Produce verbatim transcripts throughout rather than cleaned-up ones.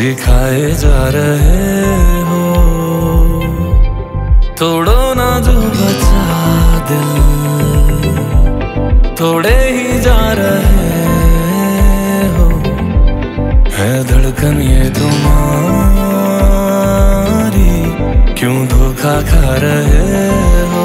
सिखाए जा रहे हो। तोड़ो ना जो बचा दिल, थोड़े ही जा रहे हो। है धड़कन ये तुम्हारी, क्यों धोखा खा रहे हो।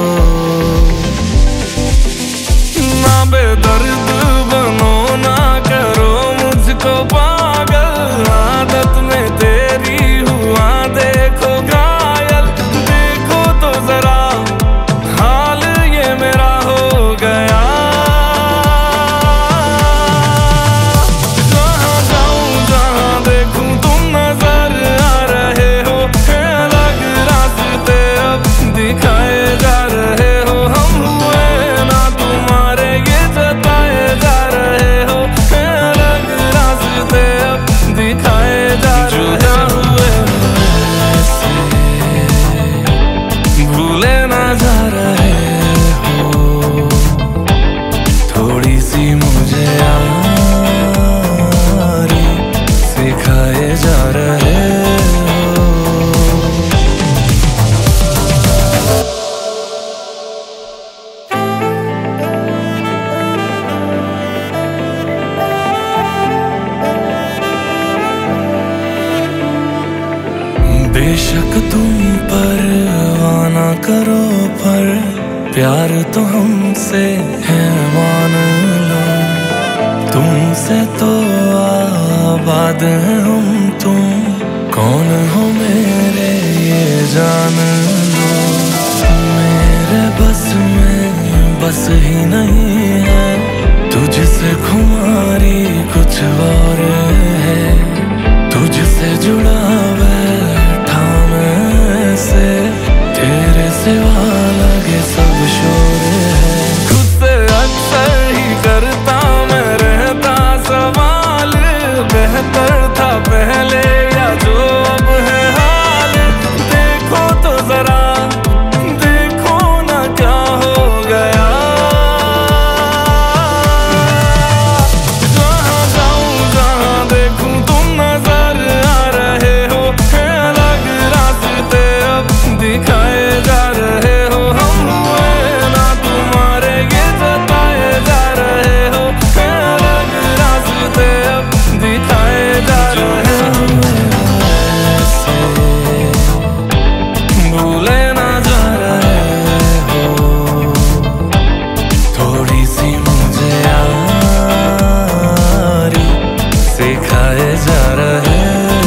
ना बेदर्द बनो, ना करो मुझको पागल, आदत में तेरी हुआ देखो घायल। देखो तो जरा हाल ये मेरा हो गया। जहाँ जाऊं जहाँ देखूं तुम नजर आ रहे हो। है अलग रास्ते अब दिखाए जा रहे हो। हम हुए ना तुम्हारे ये जताए जा रहे हो। है अलग रास्ते अब दिखाए जा रहे हो। भूले ना जा रहे हो, थोड़ी सी मुझे यारी सिखाए जा रहे हो। बेशक तुम परवाना करो, पर प्यार तो हमसे है मान लो। तुमसे तो आबाद हैं हम, तुम कौन हो मेरे ये जान लो। मेरे बस में बस ही नहीं है, तुझसे खुमारी कुछ और है। तुझसे जुड़ा बैठा मैं से, तेरे सिवा लगे सब शोर है। खुद से अक्सर ही करता मैं रहता सवाल, बेहतर था पहले या जो अब है हाल। देखो तो जरा, देखो ना क्या हो गया। जहाँ जाऊं जहाँ देखूं तुम नजर आ रहे हो। है अलग रास्ते अब दिखाए जा रहे हो। हम हुए ना तुम्हारे ये जताए जा रहे हो। है अलग रास्ते अब दिखाए जा रहे हो। भूले ना जा रहे हो, थोड़ी सी मुझे यारी सिखाए जा रहे हो।